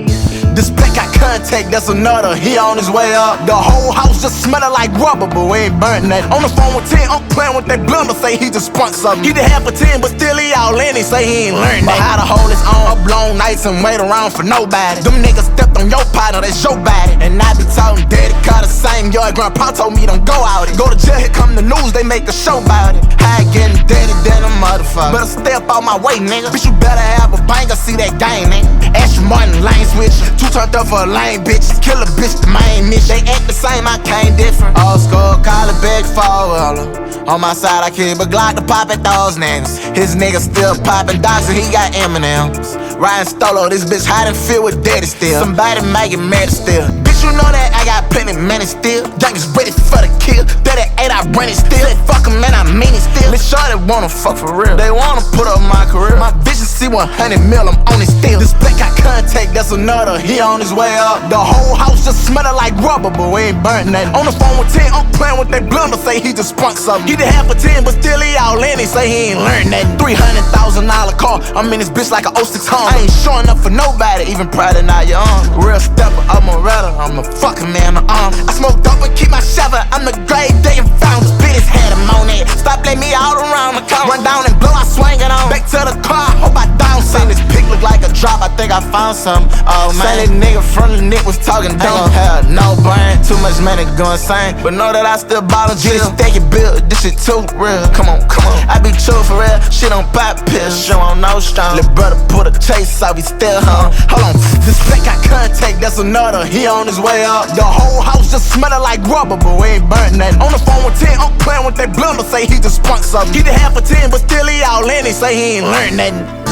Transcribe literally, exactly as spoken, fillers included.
This black got contact, that's another, he on his way up. The whole house just smelling like rubber, but we ain't burnt nothing. On the phone with ten, I'm playing with that blunder, say he just spun something. He did half a ten, but still he all in, he say he ain't learned that. But how to hold his own up long nights and wait around for nobody. Them niggas stepped on your partner, that's your body. And I be talking daddy, car the same yard, grandpa told me don't go out it. Go to jail, here come the news, they make a show about it. How I getting daddy than a motherfucker. Better stay up out my way, nigga. Bitch, you better have a banger, see that game, nigga. Ashley Martin, lane switch. Two turned up for a lame bitch. Kill a bitch, the main mission. They act the same, I came different. Old school, call it big forward. On my side, I keep a Glock to pop at those niggas. His niggas still popping dogs and he got Eminems. Ryan Stolo, this bitch hide and feel with daddy still. Somebody make it mad still. Bitch, you know that I got plenty money still. Young is ready for the kill. thirty-eight, I run it still. They fuck him, man, I mean it still. Bitch, sure they wanna fuck for real. They wanna put up my career. My vision see one hundred mil, I'm on it still. This black got contact, that's another, he on his way up. The whole house just smelling like rubber, but we ain't burnt nothing. On the phone with ten, I'm playing with that blunder, say he just spunk something. He did half a ten, but still he all in, he say he ain't learned nothing. three hundred thousand dollar car, I'm in this bitch like a oh six Honda. I ain't showing up for nobody, even proud of not your own. Real stepper, I'm a redder, I'm a fucking man, I'm on. I smoke dope and keep my shovel, I'm the grave digging found. Bitches had him on it, stop letting me out around the corner. Run down and blow, I swing it on. Back to the car, hope I down some. This pic look like a drop, I think I found some. Oh man, that nigga from the Nick was talking dumb. Hell, no brain, too much money go insane. But know that I still ballin' chill. Stack it build, this shit too real. Come on, come on, I be true for real. Shit on pop pills, show on no strong. Lil' brother put a chase out, he still hung. Hold on, this black got contact, that's another, he on his way up. The whole house just smelling like rubber, but we ain't burnt nothing. On the phone with ten, I'm playing with that blunder, say he just spunk something. He did half a ten, but still he all in, he say he ain't learned nothing.